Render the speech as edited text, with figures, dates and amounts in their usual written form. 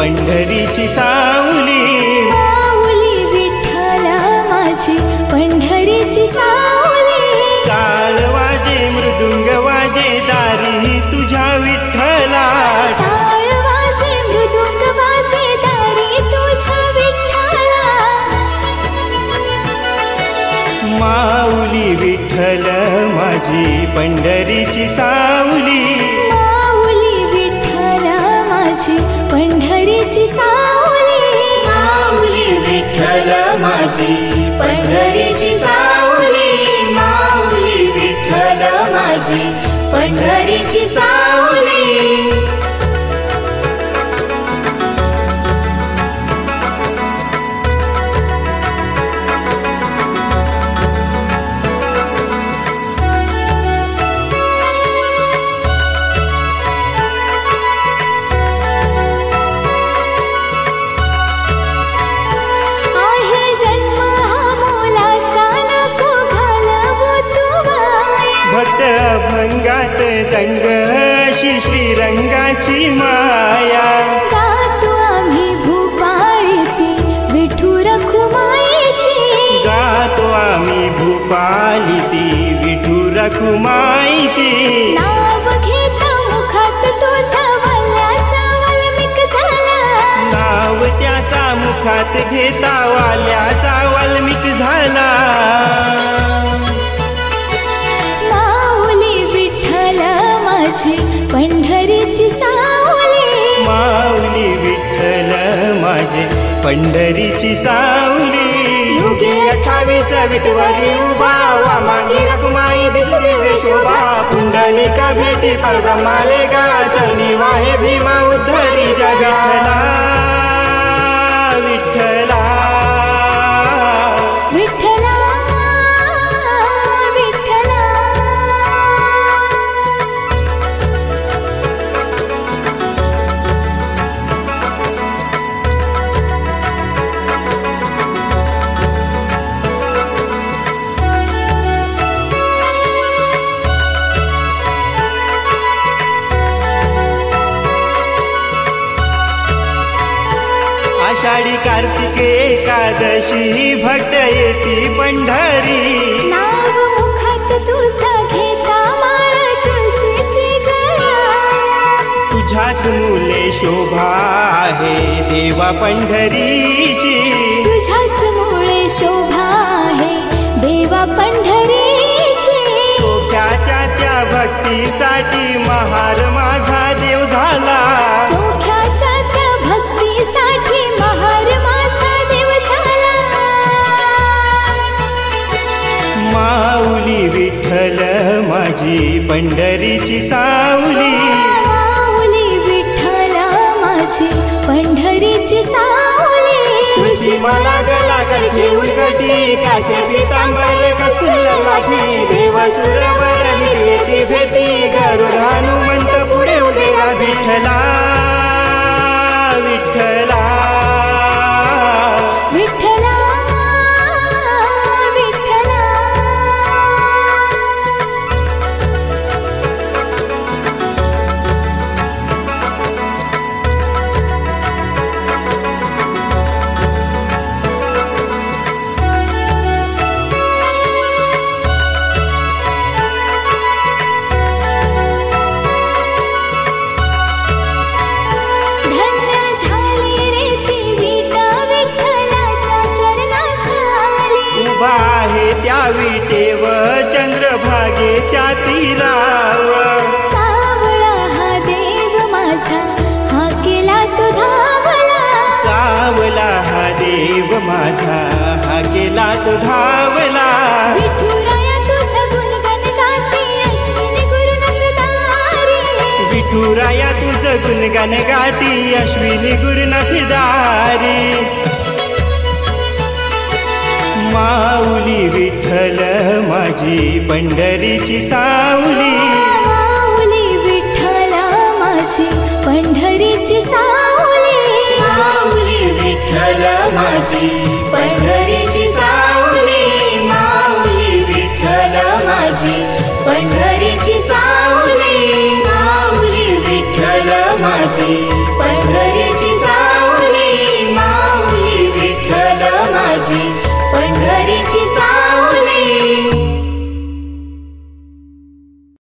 पंढरीची सावली, माऊली विठ्ठल माझी पंढरीची सावली. टाळ वाजे मृदुंग वाजे दारी तुझ्या विठ्ठला, टाळ वाजे मृदुंग वाजे दारी तुझ्या विठ्ठला. माऊली विठ्ठल माझी पंढरीची सावली, माऊली विठ्ठल माझी पंढरीची सावली. माऊली विठ्ठल माझी पंढरीची सावली, माऊली विठ्ठल माझी पंढरीची सावली. भक्त अभंगात दंग अशी श्रीरंगाची माया. गातो आम्ही भूपाळी विठू रखुमाईची, गातो आम्ही भूपाली ती विठू रखुमाईची. नाव घेता मुखात तुझा वाल्याचा वाल्मिक झाला, नाव त्याचा मुखात घेता वाल्याचा वाल्मिक झाला. माझी पंढरीची सावली, माऊली विठ्ठल माझे पंढरीची सावली. युगे 28 विठवरी उभा, वामांगी रखुमाई दिसली शोभा. पुंडलिका भेटी परब्रह्माले गा, चरणी वाहे भीमा उद्धरी जगा. विठ्ठला विठ्ठला विठ्ठला. आषाढी कार्तिके एकादशी भक्त येती पंढरी. नाव मुखात तुझा घेता माळ तुळशीची गळ्याला, तुझ्याच मुले शोभा आहे देवा पंढरीची. तुझ्याच मुळे शोभा आहे देवा पंढरीची. चोख्याच्या त्या भक्तीसाठी महार माझा देव झाला. चोख्याच्या त्या भक्तीसाठी महार माझा देव झाला. माऊली विठ्ठल माझी पंढरीची सावली, माऊली विठ्ठल माझी पंढरीची सावली. तुळशी मला गला करके उलगटी, कासे पितांबर कसूल लाठी. देव सुरवर येती भेटी, गरुड हनुमंत पुढे उभे राधी. विठ्ठला विठ्ठला विठ्ठला विठ्ठला. त्या विटेव चंद्रभागेच्या तीराव. सावळा हा देव माझा हा केला तो धावला, सावला हा देव माझा हा केला तो धावला. विठुराया तुझं गुणगान गाती अश्विनी गुरुनाथ दारी, विठुराया तुझं गुणगान गाती अश्विनी गुरुनाथ दारी. माऊली विठ्ठल माझी पंढरीची सावली, माऊली विठ्ठल माझी पंढरीची सावली. माऊली विठ्ठल माझी पंढरीची सावली, माऊली विठ्ठल माझी पंढरीची सावली, माऊली विठ्ठल माझी पंढरीची सावली. माझी पंढरीची